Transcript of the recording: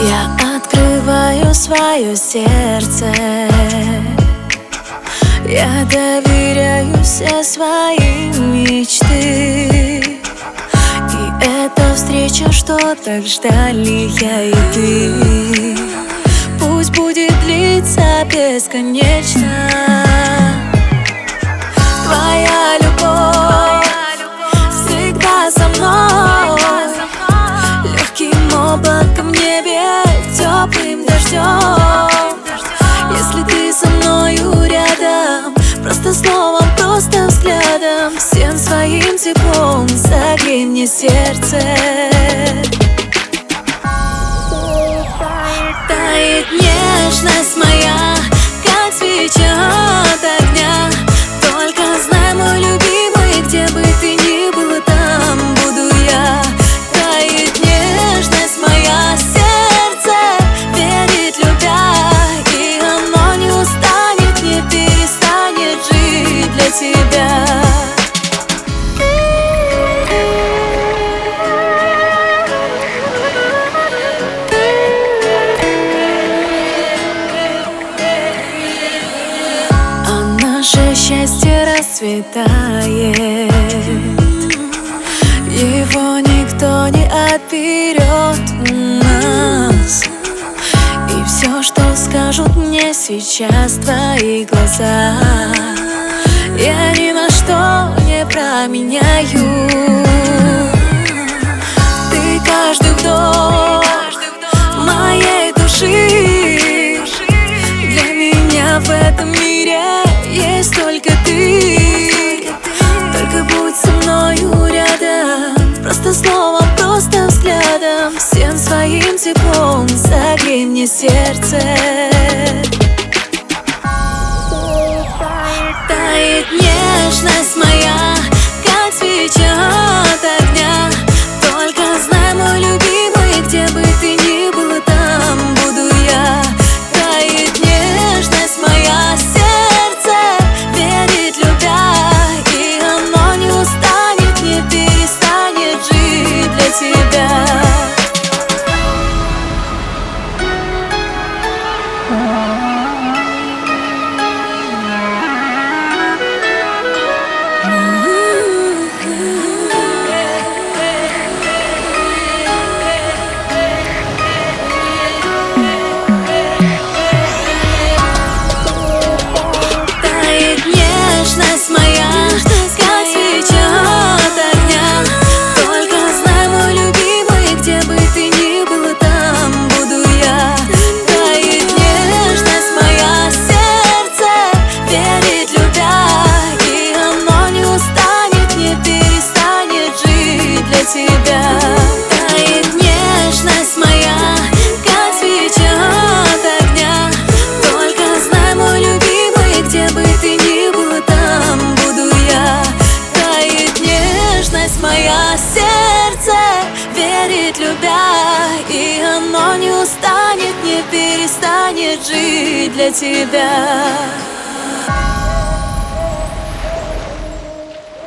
Я открываю свое сердце, я доверяю все свои мечты. И эта встреча, что так ждали я и ты, пусть будет длиться бесконечно. Твоя любовь всегда со мной, легким облаком в небе, теплым дождем. Если ты со мною рядом, просто словом, просто взглядом, всем своим теплом согрей мне сердце. Тает нежность моя, как свеча от огня. Только знай, мой любимый, где бы ты ни был, там буду я. Тает нежность моя, сердце верит, любя, и оно не устанет, не перестанет жить для тебя. Счастье расцветает, его никто не отберет у нас. И все, что скажут мне сейчас твои глаза, я ни на что не променяю. Ты каждый вдох моей души, для меня в этом мире есть только ты. Только будь со мною рядом, просто словом, просто взглядом, всем своим теплом согрей мне сердце. Тает нежность моя, как свеча от огня. Только знай, мой любимый, где бы ты ни был, там буду я. Тает нежность моя, сердце верит, любя, и оно не устанет, не перестанет жить для тебя. Нежность моя, как свеча от огня. Только знай, мой любимый, где бы ты ни был, там буду я. Тает нежность моя, сердце верит, любя, и оно не устанет, не перестанет жить для тебя. Тает нежность моя, как свеча от огня. Только знай, мой любимый, где бы ты ни был, там буду я. Тает нежность моя, сердце верит, любя, и оно не устанет, не перестанет жить для тебя.